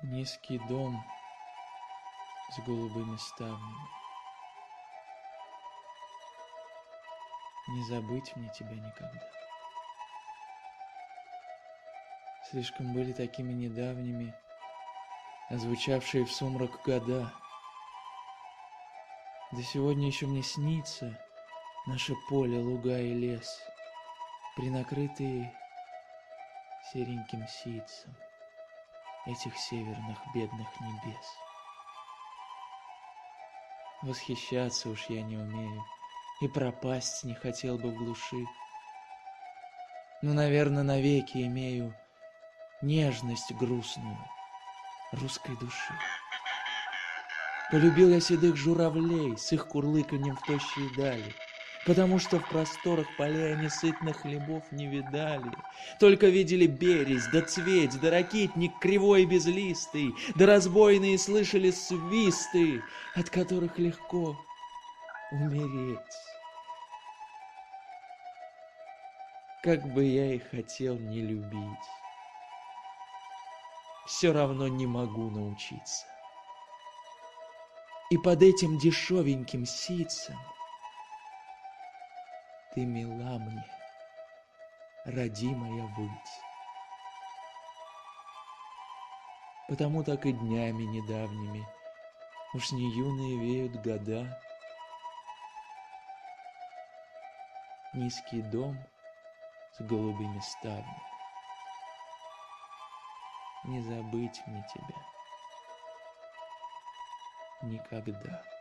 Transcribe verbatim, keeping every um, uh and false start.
Низкий дом с голубыми ставнями. Не забыть мне тебя никогда. Слишком были такими недавними, озвучавшие в сумрак года. Да сегодня еще мне снится наше поле, луга и лес, принакрытые сереньким ситцем этих северных бедных небес. Восхищаться уж я не умею, и пропасть не хотел бы в глуши. Но, наверное, навеки имею нежность грустную русской души. Полюбил я седых журавлей с их курлыканьем в тощей дали, потому что в просторах полей они сытных хлебов не видали. Только видели березь, да цветь, да ракитник кривой и безлистый, да разбойные слышали свисты, от которых легко умереть. Как бы я и хотел не любить, все равно не могу научиться. И под этим дешевеньким ситцем ты мила мне, родимая выть. Потому так и днями недавними уж не юные веют года. Низкий дом с голубыми ставнями. Не забыть мне тебя никогда.